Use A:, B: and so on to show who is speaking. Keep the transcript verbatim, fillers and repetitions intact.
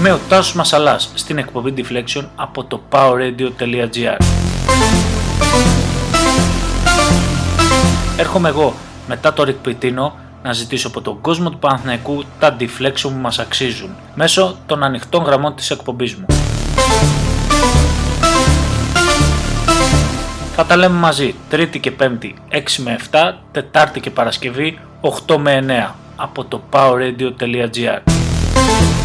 A: Είμαι ο Τάσος Μασαλάς στην εκπομπή Deflection από το powerradio.gr. Έρχομαι εγώ μετά το Rick Pitino να ζητήσω από τον κόσμο του Παναθηναϊκού τα Deflection που μας αξίζουν μέσω των ανοιχτών γραμμών της εκπομπής μου. Θα τα λέμε μαζί Τρίτη και Πέμπτη έξι με επτά, Τετάρτη και Παρασκευή οκτώ με εννέα από το powerradio.gr.